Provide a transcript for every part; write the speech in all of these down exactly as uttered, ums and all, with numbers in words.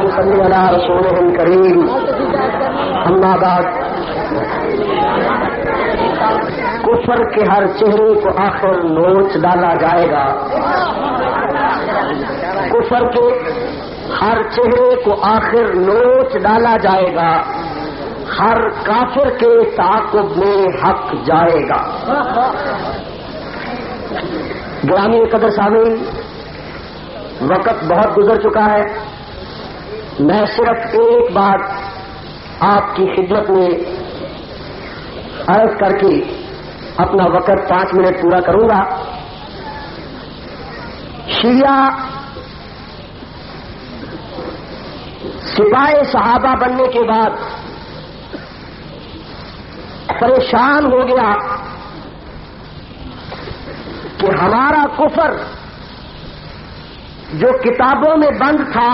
صلی علی رسولہ الکریم اما بعد کفر کے ہر چہرے کو آخر نوچ ڈالا جائے گا. کفر کے ہر چہرے کو آخر نوچ ڈالا جائے گا. ہر کافر کے تعاقب میں حق جائے گا. گرامی قدر سامعین، وقت بہت گزر چکا ہے. میں صرف ایک بات آپ کی خدمت میں عرض کر کے اپنا وقت پانچ منٹ پورا کروں گا. شیعہ سپاہ صحابہ بننے کے بعد پریشان ہو گیا کہ ہمارا کفر جو کتابوں میں بند تھا،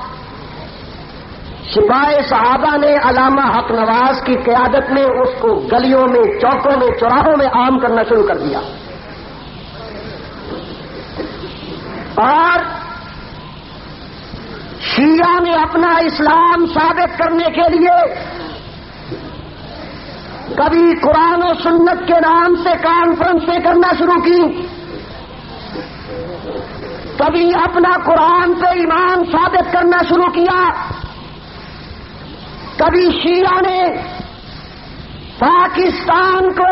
سپاہ صحابہ نے علامہ حق نواز کی قیادت میں اس کو گلیوں میں، چوکوں میں، چوراہوں میں عام کرنا شروع کر دیا. اور شیعہ نے اپنا اسلام ثابت کرنے کے لیے کبھی قرآن و سنت کے نام سے کانفرنسیں کرنا شروع کی، کبھی اپنا قرآن پہ ایمان ثابت کرنا شروع کیا، کبھی شیعہ نے پاکستان کو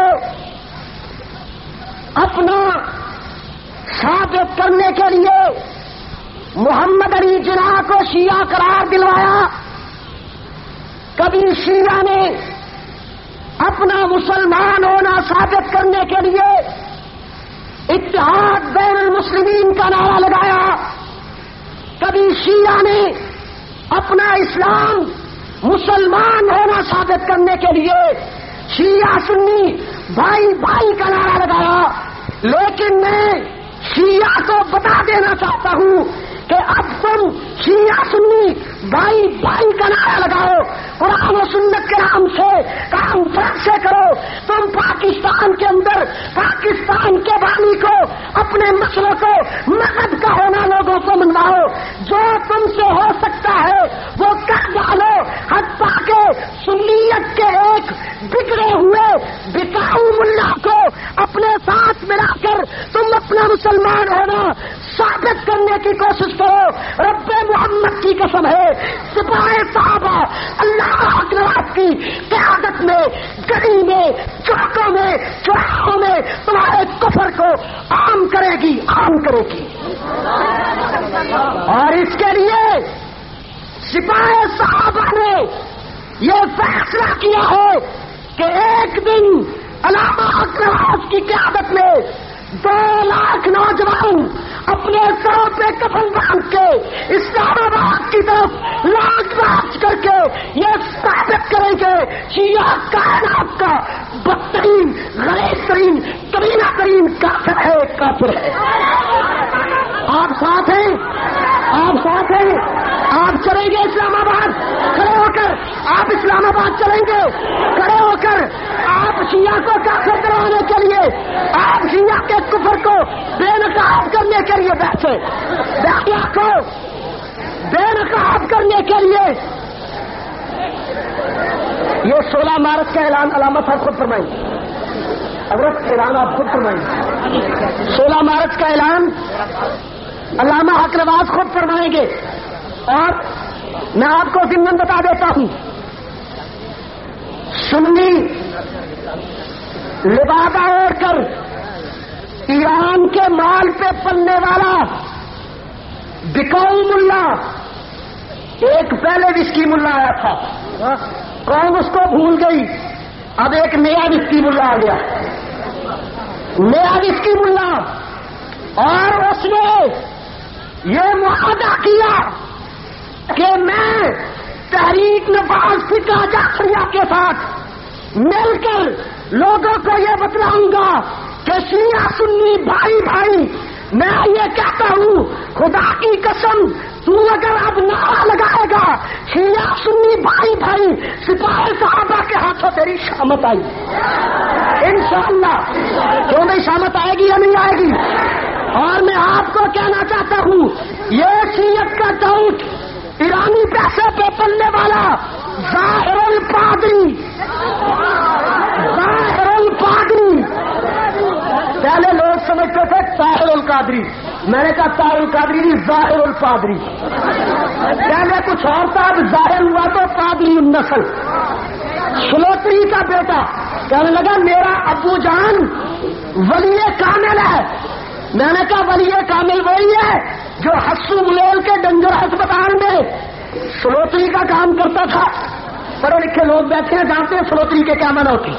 اپنا ثابت کرنے کے لیے محمد علی جناح کو شیعہ قرار دلوایا. کبھی شیعہ نے اپنا مسلمان ہونا ثابت کرنے کے لیے اتحاد بین المسلمین کا نعرہ لگایا. کبھی شیعہ نے اپنا اسلام مسلمان ہونا ثابت کرنے کے لیے شیعہ سنی بھائی بھائی کا نعرہ لگایا. لیکن میں شیعہ کو بتا دینا چاہتا ہوں کہ اب تم شیعہ سنی بھائی بھائی کا نعرہ لگاؤ، قرآن و سنت کے نام سے کام فرق سے کرو. تم پاکستان کے اندر پاکستان کے بانی کو، اپنے مسئلوں کو مذہب کا ہونا لوگوں کو منواؤ. جو تم سے ہو سکتا ہے وہ کر ڈالو. حتیٰ کہ سنیت کے ایک بگڑے ہوئے بکاؤ ملا کو اپنے ساتھ ملا کر تم اپنا مسلمان ہونا ثابت کرنے کی کوشش کرو. رب محمد کی قسم ہے، سپاہ صحابہ اللہ اکبر کی قیادت میں گلی میں، چوکوں میں، چوراہوں میں تمہارے کفر کو عام کرے گی، عام کرے گی. اور اس کے لیے سپاہ صحابہ نے یہ فیصلہ کیا ہے کہ ایک دن علامہ حق نواز کی قیادت میں دو لاکھ نوجوان اپنے سروں پہ کفن باندھ کے اسلام آباد کی طرف لاکھ مارچ کر کے یہ ثابت کریں گے شیعہ کائنات کا بدترین، غلیظ ترین، کمینہ ترین کافر ہے، کافر ہے. آپ ساتھ ہیں؟ آپ ساتھ ہیں؟ آپ چلیں گے اسلام آباد؟ کھڑے ہو کر آپ اسلام آباد چلیں گے؟ کھڑے ہو کر آپ شیعہ کو کافر کرانے کے لیے، آپ شیعہ کے کفر کو بے نقاب کرنے کے لیے بیٹھے، بیٹھے کو بے نقاب کرنے کے لیے. یہ سولہ مارچ کا اعلان علامہ صاحب خود فرمائیں. حضرت اعلان آپ خود فرمائیں. سولہ مارچ کا اعلان علامہ حق نواز خود فرمائیں گے. اور میں آپ کو ضمن بتا دیتا ہوں، سنی لبادہ اوڑھ کر ایران کے مال پہ پلنے والا بکاؤ ملا، ایک پہلے وسکی ملا آیا تھا، قوم اس کو بھول گئی. اب ایک نیا وسکی ملا آ گیا، نیا وسکی ملا، اور اس نے یہ معاہدہ کیا کہ میں تحریک نواز فقہ جعفریہ کے ساتھ مل کر لوگوں کو یہ بتلاؤں گا کہ شیعہ سنی بھائی بھائی. میں یہ کہتا ہوں خدا کی قسم، تو اگر اب نعرہ لگائے گا شیعہ سنی بھائی بھائی، سپاہ صحابہ کے ہاتھوں تیری شامت آئی انشاءاللہ. کیوں نہیں شامت آئے گی یا نہیں آئے گی؟ اور میں آپ کو کہنا چاہتا ہوں، یہ شیعت کا ڈاؤٹ ایرانی پریس راستے پہ پلنے والا ظاہر القادری، ظاہر القادری، پہلے لوگ سمجھتے تھے طاہر القادری، میں نے کہا طاہر القادری نہیں، ظاہر القادری، پہلے کچھ اور تھا، اب ظاہر ہوا تو قادری النسل، سلوتری کا بیٹا کہنے لگا میرا ابو جان ولی کامل ہے۔ میں نے کہا ولی کامل وہی ہے جو حسو ملیل کے ڈنگر ہسپتال میں سلوتری کا کام کرتا تھا۔ پڑھے لکھے لوگ بیٹھے ہیں، جانتے ہیں سلوتری کے کیا معنی ہوتی؟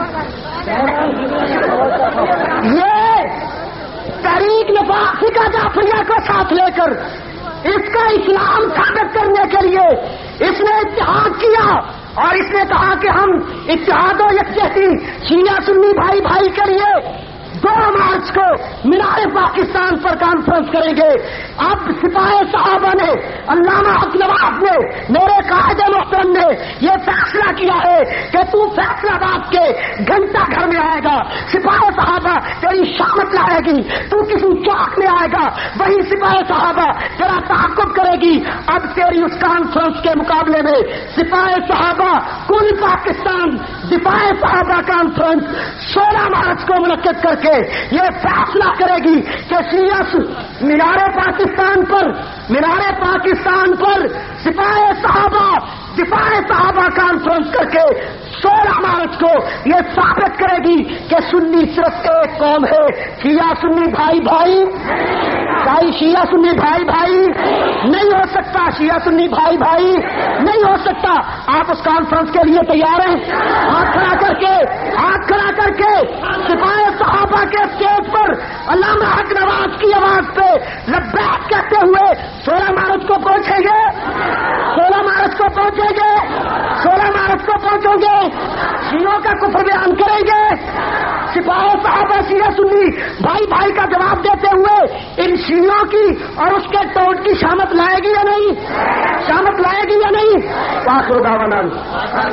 یہ تحریک فقہ جعفریہ کو ساتھ لے کر اس کا اسلام ثابت کرنے کے لیے اس نے اتحاد کیا، اور اس نے کہا کہ ہم اتحاد و یکجہتی شیعہ سنی بھائی بھائی کے لیے دو مارچ کو مینار پاکستان پر کانفرنس کریں گے۔ اب سپاہی صحابہ نے، علامہ حق نواز نے، میرے قائد محترم نے یہ فیصلہ کیا ہے کہ تو فیصلہ باد کے گھنٹہ گھر میں آئے گا، سپاہی صحابہ تیری شامت لائے گی، تو کسی چوک میں آئے گا، وہی سپاہی صحابہ تیرا تعاقب کرے گی۔ اب تیری اس کانفرنس کے مقابلے میں سپاہی صحابہ کل پاکستان دفاع صحابہ کانفرنس سولہ مارچ کو منعقد کر کے یہ فیصلہ کرے گی کہ شیعہ مینار پاکستان پر مینار پاکستان پر سپاہی صحابہ دفاع صحابہ کانفرنس کر کے سولہ مارچ کو یہ ثابت کرے گی کہ سنی صرف ایک قوم ہے، شیعہ سنی بھائی بھائی بھائی شیعہ سنی بھائی بھائی نہیں ہو سکتا، شیعہ سنی بھائی بھائی نہیں ہو سکتا۔ آپ اس کانفرنس کے لیے تیار ہیں؟ ہاتھ کھڑا کر کے ہاتھ کھڑا کر کے سپاہی صحابہ کے اسٹیج پر علامہ حق نواز کی آواز پہ لبیک کہتے ہوئے سولہ مارچ کو پہنچیں گے، سولہ مارچ کو پہنچیں گے، سولہ مارچ کو پہنچوں گے، شیعوں کا کفر بیان کریں گے۔ سپاہی صحابہ شیعہ سنی بھائی بھائی کا جواب دیتے ہوئے ان شیعوں کی اور اس کے ٹوٹ کی شامت لائے گی یا نہیں؟ شامت لائے گی یا نہیں؟ آخر دعوانا